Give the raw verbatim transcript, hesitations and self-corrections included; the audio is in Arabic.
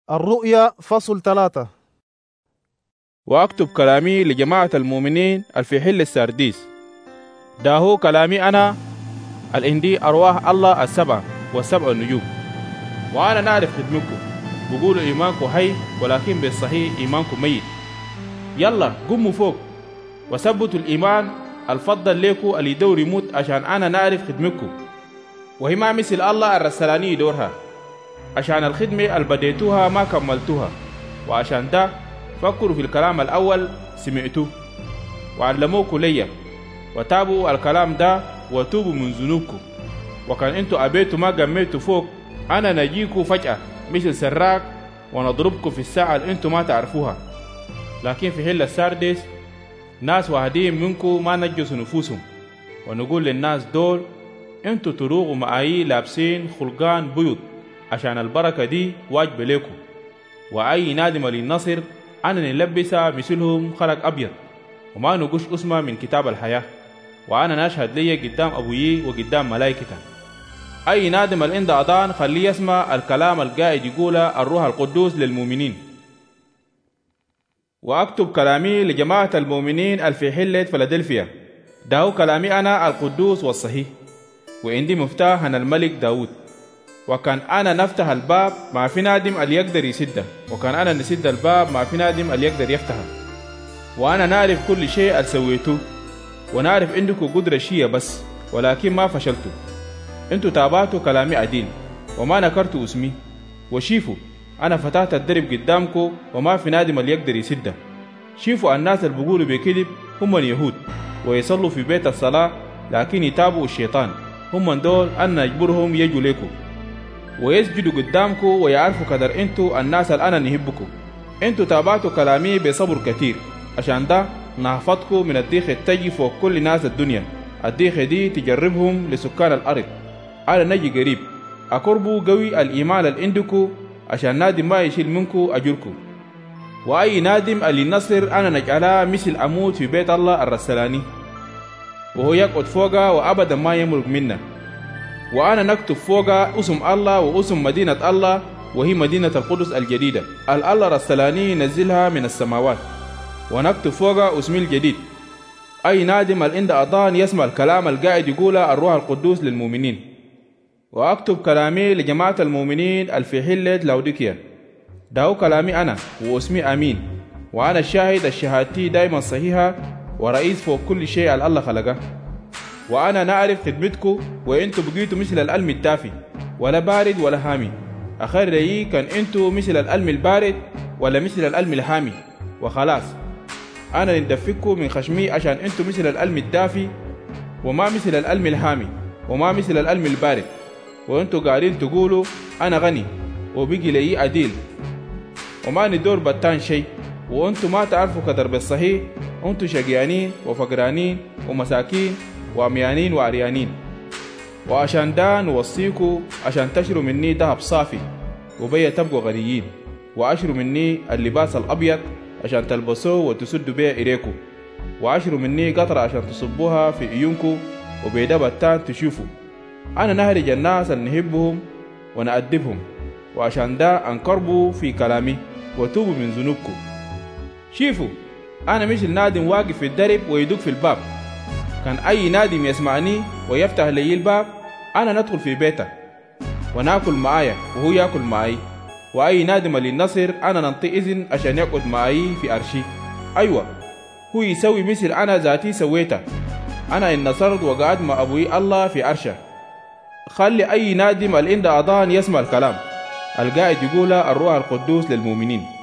الرؤيا فصل ثلاثة. وأكتب كلامي لجماعة المؤمنين الفي حل السارديس. ده هو كلامي أنا الإندي أرواح الله السبعة والسبع النجوم. وأنا نعرف خدمكم، بقولوا إيمانكم حي ولكن بالصحيح إيمانكم ميت. يلا قوموا فوق وثبتوا الإيمان الفضل ليكم اللي يدور يموت عشان أنا نعرف خدمكم، وهي ما مثل الله الرسلاني يدورها، عشان الخدمة اللي بديتوها ما كملتوها، وعشان ده فكروا في الكلام الأول سمعتوه وعلموكوا ليا، وتابوا الكلام ده وتوبوا من ذنوبكم. وكان انتوا أبيتوا ما قميتوا فوق، أنا نجيكوا فجأة مثل سراق ونضربكوا في الساعة اللي انتوا ما تعرفوها. لكن في حل الساردس ناس واحدين منكم ما نجسوا نفوسهم، ونقول للناس دول انتوا تروغوا معاي لابسين خلقان بيض عشان البركة دي واجب لكم. وأي نادم للنصر أنا نلبسها مثلهم خلق أبيض، وما نقش اسمه من كتاب الحياة، وأنا نشهد لي قدام أبوي وقدام ملائكته. أي نادم الإند أضان خليه يسمع الكلام القائد يقوله الروح القدوس للمؤمنين. وأكتب كلامي لجماعة المؤمنين الفي حلة فيلادلفيا. ده هو كلامي أنا القدوس والصحيح، وعندي مفتاح عن الملك داود. وكان أنا نفتح الباب ما في نادم اللي يقدر يسده، وكان أنا نسد الباب ما في نادم اللي يقدر يفتحه. وأنا نعرف كل شيء اللي سويته، ونعرف عندكم قدرة شيء بس، ولكن ما فشلتوا. انتوا تابعتوا كلامي عدين وما نكرتوا اسمي. وشيفوا أنا فتحت الدرب قدامكم وما في نادم اللي يقدر يسده. شيفوا الناس اللي بيقولوا بكذب هم اليهود ويصلوا في بيت الصلاة، لكن يتابعوا الشيطان. هم دول أنا نجبرهم يجوا لكم ويسجدوا قدامكم ويعرفوا قدر انتوا الناس اللي أنا نحبكم. انتوا تابعتوا كلامي بصبر كتير، عشان ده نحفظكم من الديخ التجي فوق كل ناس الدنيا. الديخ دي تجربهم لسكان الأرض. أنا نجي قريب، أقربوا قوي الإيمان اللي عندكم عشان نادم ما يشيل منكم أجركم. وأي نادم اللي نصر أنا نجعلها مثل أموت في بيت الله الرسلاني، وهو يقعد فوقها وأبدا ما يمرق منا. وأنا نكتب فوقها اسم الله واسم مدينة الله، وهي مدينة القدس الجديدة الله رسلاني نزلها من السماوات. ونكتب فوقها اسمي الجديد. أي نادم الإند أضان يسمع الكلام القائد يقوله الروح القدوس للمؤمنين. وأكتب كلامي لجماعة المؤمنين الفي حلة لوديكيا. ده هو كلامي أنا واسمي أمين، وأنا الشاهد الشهادتي دايما صحيحة ورئيس فوق كل شيء على الله خلقه. وأنا نعرف خدمتكم، وإنتوا بقيتوا مثل الألم الدافي ولا بارد ولا هامي. أخير رأيي كان إنتوا مثل الألم البارد ولا مثل الألم الهامي، وخلاص أنا ندفكوا من خشمي عشان إنتوا مثل الألم الدافي وما مثل الألم الهامي وما مثل الألم البارد. وإنتوا قاعدين تقولوا أنا غني وبيجي لي عديل وما ندور بطان شيء، وإنتوا ما تعرفوا قدر بالصحيح. إنتوا شقيانين وفقرانين ومساكين وعميانين وعريانين. وعشان ده نوصيكوا عشان تشروا مني دهب صافي وبيا تبقوا غنيين، وعشروا مني اللباس الأبيض عشان تلبسوه وتسدوا بيه إيديكم، وعشروا مني قطرة عشان تصبوها في عيونكم وبيدا بطان تشوفوا. أنا نهرج الناس اللي نحبهم ونأدبهم، وعشان ده أنقربوا في كلامي وتوبوا من ذنوبكم. شيفوا أنا مش النادم واقف في الدرب ويدق في الباب. كان أي نادم يسمعني ويفتح لي الباب أنا ندخل في بيته وناكل معايا وهو ياكل معي. وأي نادم للنصر أنا ننطي إذن عشان يقعد معي في أرشي. أيوة هو يسوي مثل أنا ذاتي سويته. أنا إن نصرت وقعد مع أبوي الله في أرشه. خلي أي نادم الإند أضان يسمع الكلام القائد يقوله الروح القدوس للمؤمنين.